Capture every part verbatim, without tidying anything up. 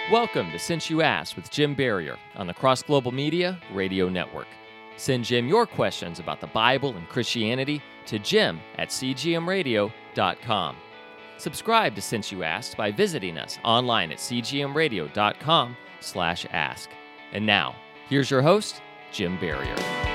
Welcome to Since You Asked with Jim Barrier on the Cross Global Media Radio Network. Send Jim your questions about the Bible and Christianity to jim at c g m radio dot com. Subscribe to Since You Asked by visiting us online at c g m radio dot com slash ask. And now, here's your host, Jim Barrier.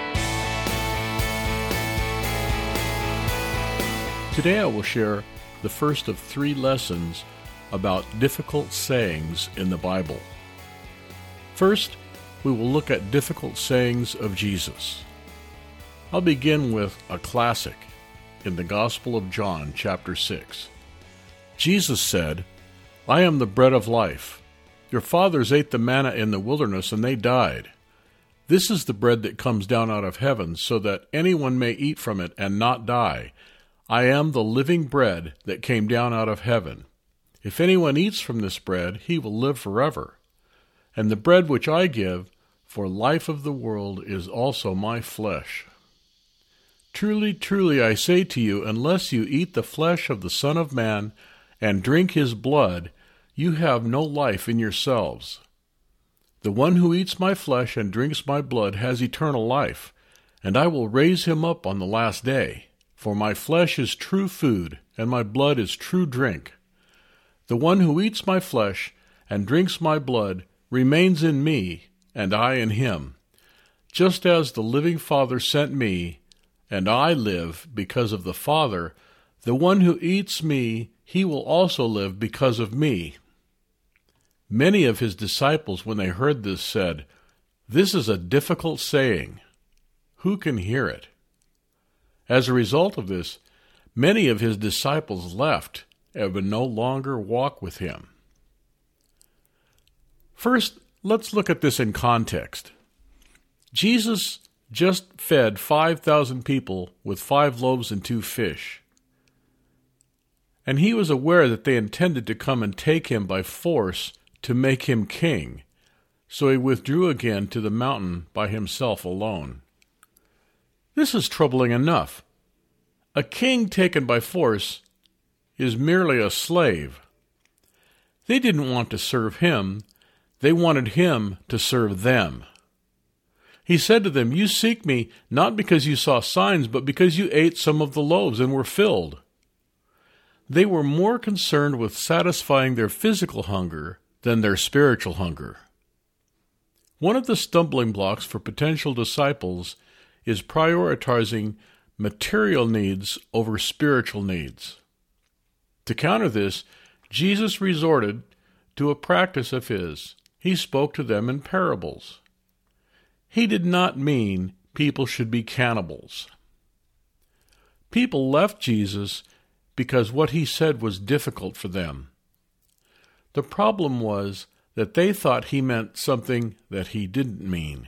Today I will share the first of three lessons about difficult sayings in the Bible. First, we will look at difficult sayings of Jesus. I'll begin with a classic in the Gospel of John, chapter six. Jesus said, "I am the bread of life. Your fathers ate the manna in the wilderness and they died. This is the bread that comes down out of heaven so that anyone may eat from it and not die. I am the living bread that came down out of heaven. If anyone eats from this bread, he will live forever. And the bread which I give for life of the world is also my flesh. Truly, truly, I say to you, unless you eat the flesh of the Son of Man and drink his blood, you have no life in yourselves. The one who eats my flesh and drinks my blood has eternal life, and I will raise him up on the last day. For my flesh is true food, and my blood is true drink. The one who eats my flesh and drinks my blood remains in me, and I in him. Just as the living Father sent me, and I live because of the Father, the one who eats me, he will also live because of me." Many of his disciples, when they heard this, said, "This is a difficult saying. Who can hear it?" As a result of this, many of his disciples left and would no longer walk with him. First, let's look at this in context. Jesus just fed five thousand people with five loaves and two fish. And he was aware that they intended to come and take him by force to make him king. So he withdrew again to the mountain by himself alone. This is troubling enough. A king taken by force is merely a slave. They didn't want to serve him. They wanted him to serve them. He said to them, "You seek me not because you saw signs, but because you ate some of the loaves and were filled." They were more concerned with satisfying their physical hunger than their spiritual hunger. One of the stumbling blocks for potential disciples is prioritizing material needs over spiritual needs. To counter this, Jesus resorted to a practice of his. He spoke to them in parables. He did not mean people should be cannibals. People left Jesus because what he said was difficult for them. The problem was that they thought he meant something that he didn't mean.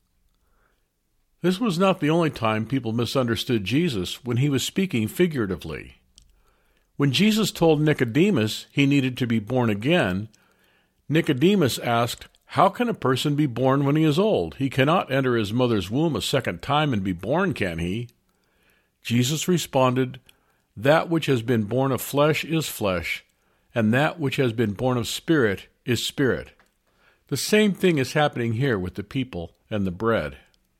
This was not the only time people misunderstood Jesus when he was speaking figuratively. When Jesus told Nicodemus he needed to be born again, Nicodemus asked, "How can a person be born when he is old? He cannot enter his mother's womb a second time and be born, can he?" Jesus responded, "That which has been born of flesh is flesh, and that which has been born of spirit is spirit." The same thing is happening here with the people and the bread.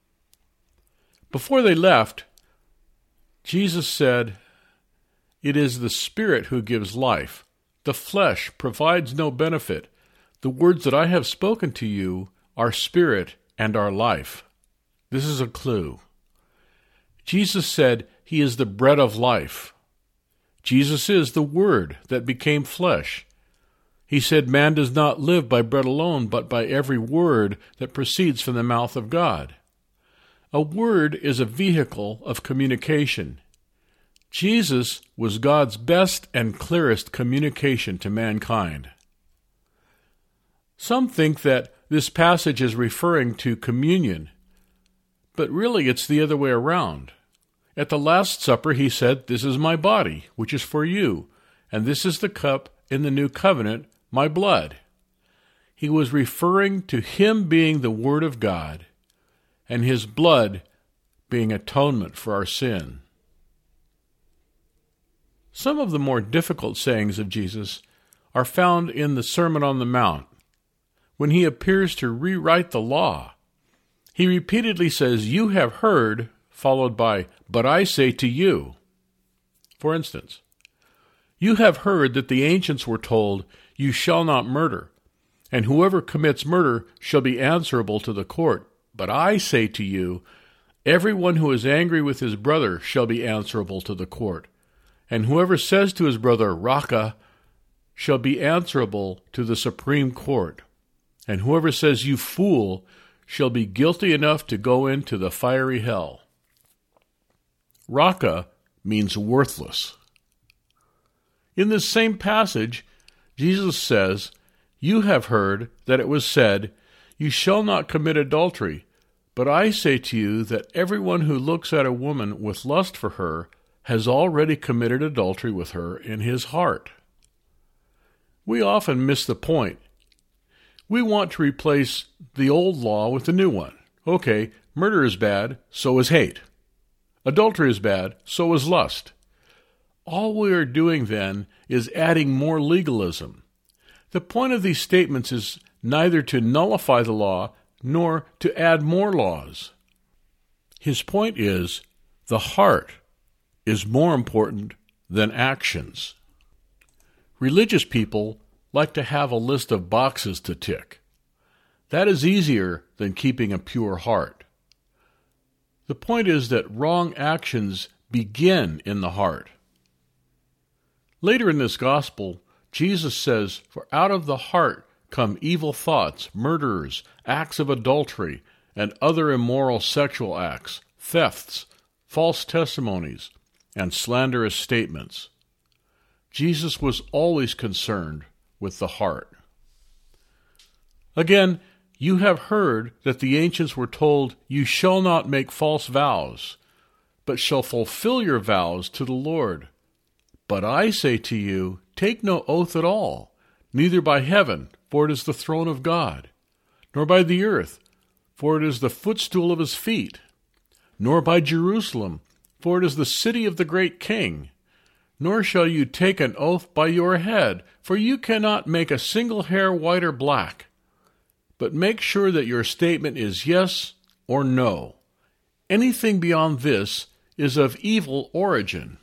Before they left, Jesus said, "It is the Spirit who gives life. The flesh provides no benefit. The words that I have spoken to you are spirit and are life." This is a clue. Jesus said he is the bread of life. Jesus is the Word that became flesh. He said man does not live by bread alone, but by every word that proceeds from the mouth of God. A word is a vehicle of communication. Jesus was God's best and clearest communication to mankind. Some think that this passage is referring to communion, but really it's the other way around. At the Last Supper he said, "This is my body, which is for you, and this is the cup in the new covenant, my blood." He was referring to him being the Word of God, and his blood being atonement for our sin. Some of the more difficult sayings of Jesus are found in the Sermon on the Mount. when he appears to rewrite the law. He repeatedly says, "You have heard," followed by, "But I say to you." For instance, "You have heard that the ancients were told, 'You shall not murder,' and whoever commits murder shall be answerable to the court. But I say to you, everyone who is angry with his brother shall be answerable to the court. And whoever says to his brother, 'Raca,' shall be answerable to the Supreme Court. And whoever says, 'You fool,' shall be guilty enough to go into the fiery hell." Raca means worthless. In this same passage, Jesus says, "You have heard that it was said, 'You shall not commit adultery.' But I say to you that everyone who looks at a woman with lust for her has already committed adultery with her in his heart." We often miss the point. We want to replace the old law with the new one. Okay, murder is bad, so is hate. Adultery is bad, so is lust. All we are doing then is adding more legalism. The point of these statements is neither to nullify the law nor to add more laws. His point is, the heart is more important than actions. Religious people like to have a list of boxes to tick. That is easier than keeping a pure heart. The point is that wrong actions begin in the heart. Later in this gospel, Jesus says, "For out of the heart come evil thoughts, murders, acts of adultery, and other immoral sexual acts, thefts, false testimonies, and slanderous statements." Jesus was always concerned with the heart. Again, "You have heard that the ancients were told, 'You shall not make false vows, but shall fulfill your vows to the Lord.' But I say to you, take no oath at all, neither by heaven, for it is the throne of God, nor by the earth, for it is the footstool of his feet, nor by Jerusalem, for it is the city of the great King. Nor shall you take an oath by your head, for you cannot make a single hair white or black. But make sure that your statement is yes or no. Anything beyond this is of evil origin."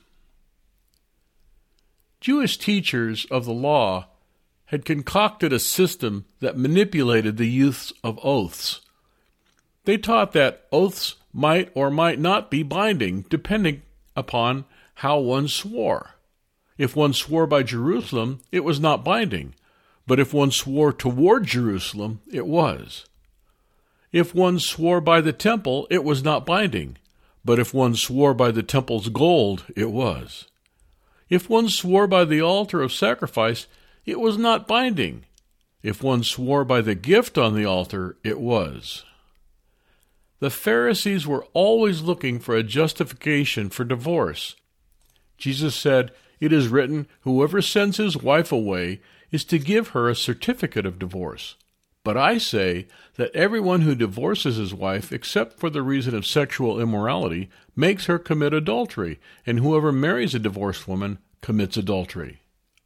Jewish teachers of the law had concocted a system that manipulated the use of oaths. They taught that oaths might or might not be binding, depending upon how one swore. If one swore by Jerusalem, it was not binding, but if one swore toward Jerusalem, it was. If one swore by the temple, it was not binding, but if one swore by the temple's gold, it was. If one swore by the altar of sacrifice, it was not binding. If one swore by the gift on the altar, it was. The Pharisees were always looking for a justification for divorce. Jesus said, "It is written, whoever sends his wife away is to give her a certificate of divorce. But I say that everyone who divorces his wife, except for the reason of sexual immorality, makes her commit adultery, and whoever marries a divorced woman commits adultery."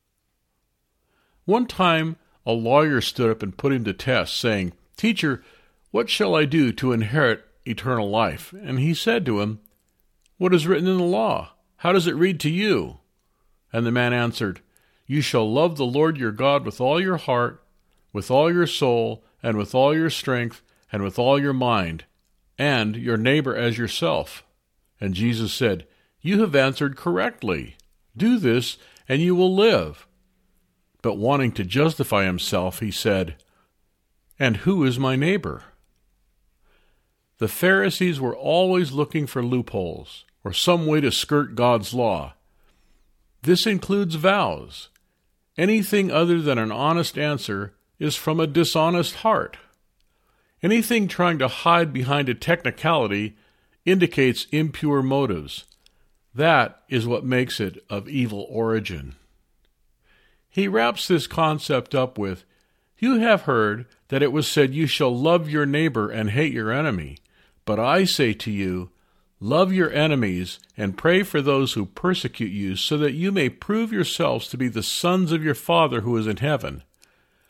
One time, a lawyer stood up and put him to test, saying, "Teacher, what shall I do to inherit eternal life?" And he said to him, "What is written in the law? How does it read to you?" And the man answered, "You shall love the Lord your God with all your heart, with all your soul, and with all your strength, and with all your mind, and your neighbor as yourself." And Jesus said, "You have answered correctly. Do this, and you will live." But wanting to justify himself, he said, "And who is my neighbor?" The Pharisees were always looking for loopholes, or some way to skirt God's law. This includes vows. Anything other than an honest answer is from a dishonest heart. Anything trying to hide behind a technicality indicates impure motives. That is what makes it of evil origin. He wraps this concept up with, "You have heard that it was said, 'You shall love your neighbor and hate your enemy.' But I say to you, love your enemies and pray for those who persecute you, so that you may prove yourselves to be the sons of your Father who is in heaven.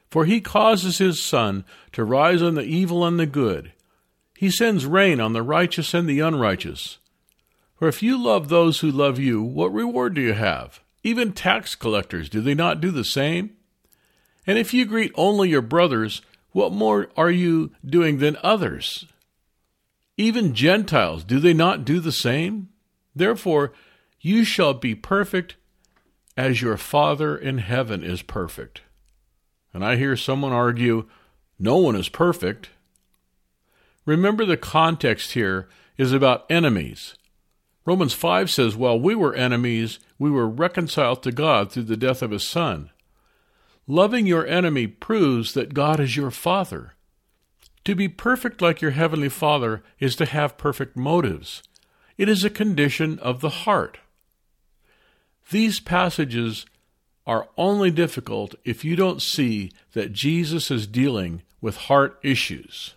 For he causes his sun to rise on the evil and the good. He sends rain on the righteous and the unrighteous. For if you love those who love you, what reward do you have? Even tax collectors, do they not do the same? And if you greet only your brothers, what more are you doing than others? Even Gentiles, do they not do the same? Therefore, you shall be perfect as your Father in heaven is perfect. And I hear someone argue, no one is perfect. Remember, the context here is about enemies. Romans five says, while we were enemies, we were reconciled to God through the death of his Son. Loving your enemy proves that God is your Father. To be perfect like your Heavenly Father is to have perfect motives. It is a condition of the heart. These passages are only difficult if you don't see that Jesus is dealing with heart issues.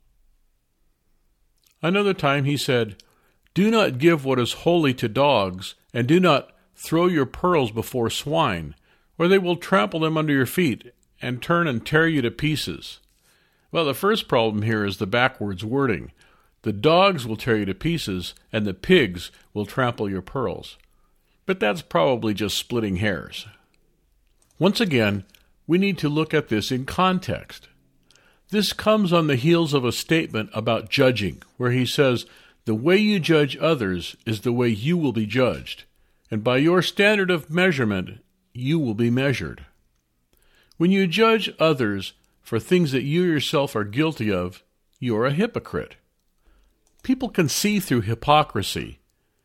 Another time he said, do not give what is holy to dogs, and do not throw your pearls before swine, or they will trample them under your feet and turn and tear you to pieces. Well, the first problem here is the backwards wording. The dogs will tear you to pieces, and the pigs will trample your pearls. But that's probably just splitting hairs. Once again, we need to look at this in context. This comes on the heels of a statement about judging, where he says, the way you judge others is the way you will be judged, and by your standard of measurement, you will be measured. When you judge others for things that you yourself are guilty of, you are a hypocrite. People can see through hypocrisy,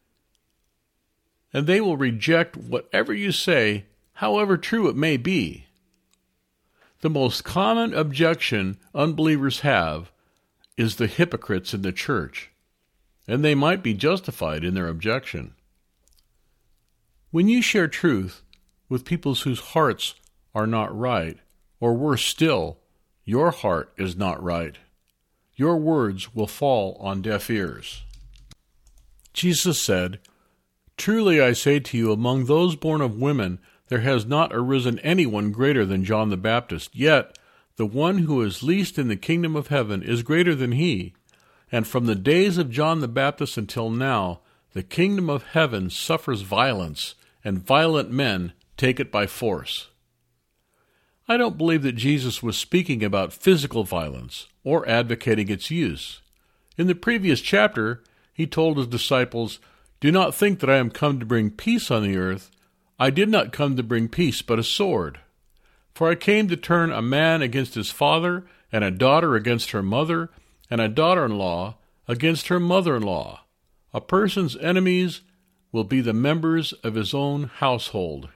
and they will reject whatever you say, however true it may be. The most common objection unbelievers have is the hypocrites in the church, and they might be justified in their objection. When you share truth with people whose hearts are not right, or worse still, your heart is not right, your words will fall on deaf ears. Jesus said, truly I say to you, among those born of women, there has not arisen anyone greater than John the Baptist. Yet the one who is least in the kingdom of heaven is greater than he. And from the days of John the Baptist until now, the kingdom of heaven suffers violence, and violent men take it by force. I don't believe that Jesus was speaking about physical violence or advocating its use. In the previous chapter, he told his disciples, do not think that I am come to bring peace on the earth. I did not come to bring peace, but a sword. For I came to turn a man against his father, and a daughter against her mother, and a daughter-in-law against her mother-in-law. A person's enemies will be the members of his own household.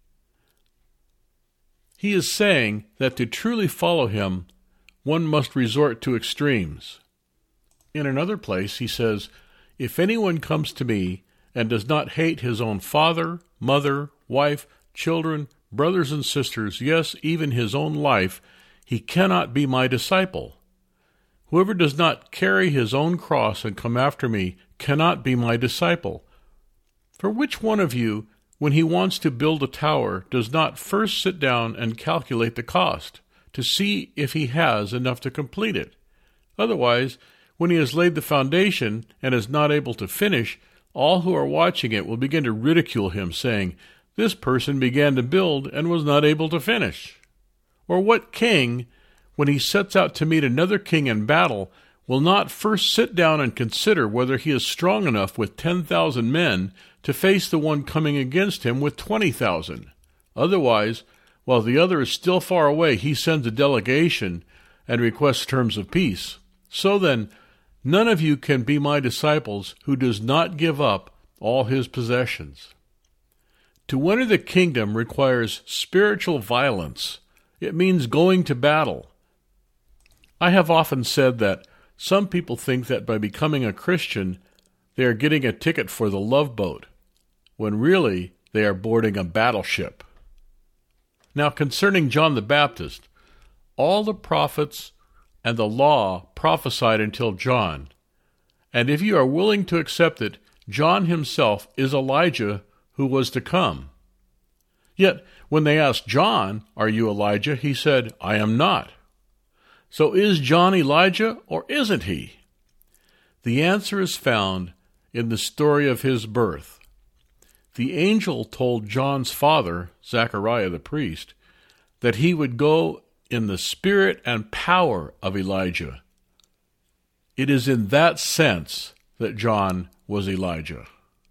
He is saying that to truly follow him, one must resort to extremes. In another place, he says, if anyone comes to me and does not hate his own father, mother, wife, children, brothers and sisters, yes, even his own life, he cannot be my disciple. Whoever does not carry his own cross and come after me cannot be my disciple. For which one of you, when he wants to build a tower, does not first sit down and calculate the cost, to see if he has enough to complete it? Otherwise, when he has laid the foundation and is not able to finish, all who are watching it will begin to ridicule him, saying, this person began to build and was not able to finish. Or what king, when he sets out to meet another king in battle, will not first sit down and consider whether he is strong enough with ten thousand men to face the one coming against him with twenty thousand? Otherwise, while the other is still far away, he sends a delegation and requests terms of peace. So then, none of you can be my disciples who does not give up all his possessions. To enter the kingdom requires spiritual violence. It means going to battle. I have often said that some people think that by becoming a Christian, they are getting a ticket for the Love Boat, when really they are boarding a battleship. Now, concerning John the Baptist, all the prophets and the law prophesied until John, and if you are willing to accept it, John himself is Elijah who was to come. Yet, when they asked John, "Are you Elijah?" he said, "I am not." So is John Elijah, or isn't he? The answer is found in the story of his birth. The angel told John's father, Zechariah the priest, that he would go in the spirit and power of Elijah. It is in that sense that John was Elijah.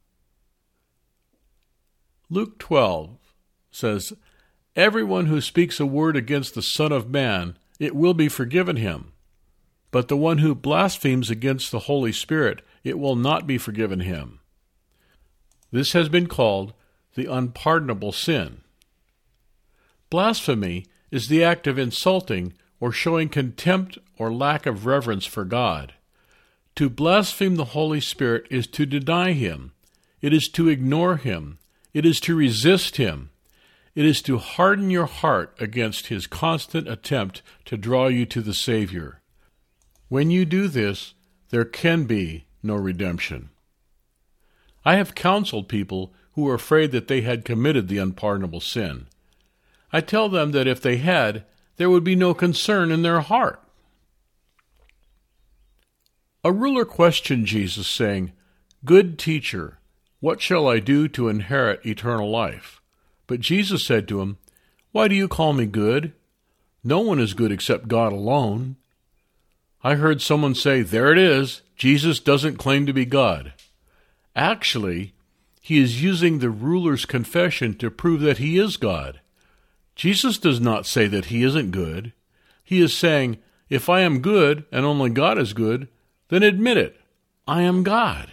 Luke twelve says, "Everyone who speaks a word against the Son of Man, it will be forgiven him. But the one who blasphemes against the Holy Spirit, it will not be forgiven him." This has been called the unpardonable sin. Blasphemy is the act of insulting or showing contempt or lack of reverence for God. To blaspheme the Holy Spirit is to deny him. It is to ignore him. It is to resist him. It is to harden your heart against his constant attempt to draw you to the Savior. When you do this, there can be no redemption. I have counseled people who were afraid that they had committed the unpardonable sin. I tell them that if they had, there would be no concern in their heart. A ruler questioned Jesus, saying, "Good teacher, what shall I do to inherit eternal life?" But Jesus said to him, "Why do you call me good? No one is good except God alone." I heard someone say, "There it is, Jesus doesn't claim to be God." Actually, he is using the ruler's confession to prove that he is God. Jesus does not say that he isn't good. He is saying, if I am good and only God is good, then admit it. I am God.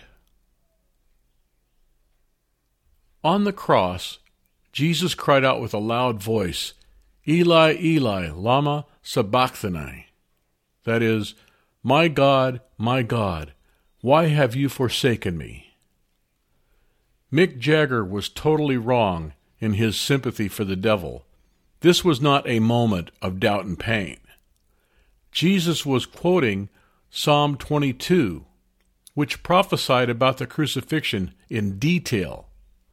On the cross, Jesus cried out with a loud voice, "Eli, Eli, lama sabachthani." That is, "My God, my God, why have you forsaken me?" Mick Jagger was totally wrong in his sympathy for the devil. This was not a moment of doubt and pain. Jesus was quoting Psalm twenty-two, which prophesied about the crucifixion in detail.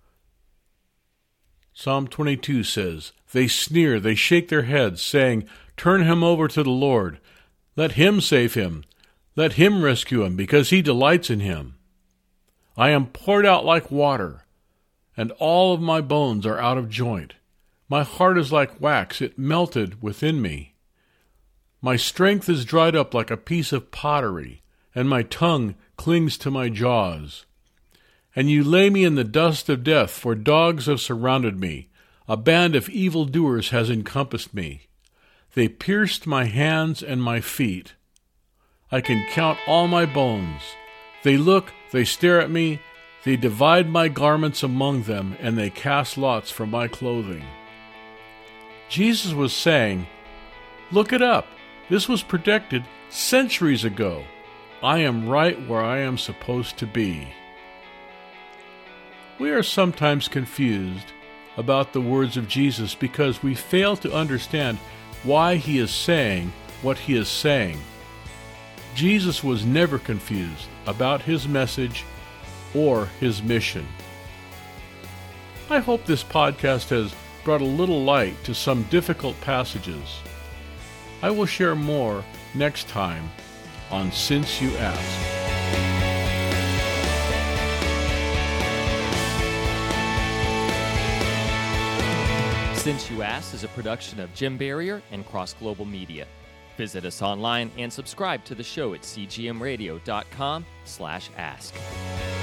Psalm twenty-two says, "They sneer, they shake their heads, saying, 'Turn him over to the Lord. Let him save him. Let him rescue him, because he delights in him.' I am poured out like water, and all of my bones are out of joint. My heart is like wax, it melted within me. My strength is dried up like a piece of pottery, and my tongue clings to my jaws. And you lay me in the dust of death, for dogs have surrounded me. A band of evildoers has encompassed me. They pierced my hands and my feet. I can count all my bones. They look, they stare at me, they divide my garments among them, and they cast lots for my clothing." Jesus was saying, look it up. This was predicted centuries ago. I am right where I am supposed to be. We are sometimes confused about the words of Jesus because we fail to understand why he is saying what he is saying. Jesus was never confused about his message or his mission. I hope this podcast has brought a little light to some difficult passages. I will share more next time on Since You Ask. Since You Asked is a production of Jim Barrier and Cross Global Media. Visit us online and subscribe to the show at c g m radio dot com slash ask.